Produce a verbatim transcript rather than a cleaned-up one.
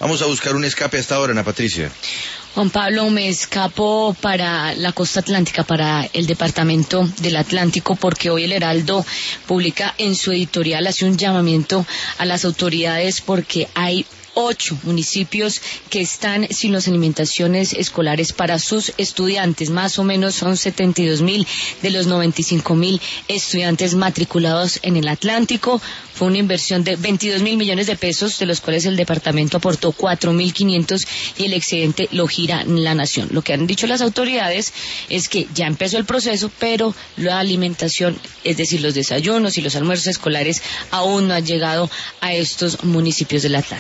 Vamos a buscar un escape hasta ahora, Ana Patricia. Juan Pablo, me escapo para la costa atlántica, para el departamento del Atlántico, porque hoy el Heraldo publica en su editorial, hace un llamamiento a las autoridades porque hay ocho municipios que están sin las alimentaciones escolares para sus estudiantes. Más o menos son setenta y dos mil de los noventa y cinco mil estudiantes matriculados en el Atlántico. Fue una inversión de veintidós mil millones de pesos, de los cuales el departamento aportó cuatro mil quinientos y el excedente lo gira la nación. Lo que han dicho las autoridades es que ya empezó el proceso, pero la alimentación, es decir, los desayunos y los almuerzos escolares, aún no han llegado a estos municipios del Atlántico.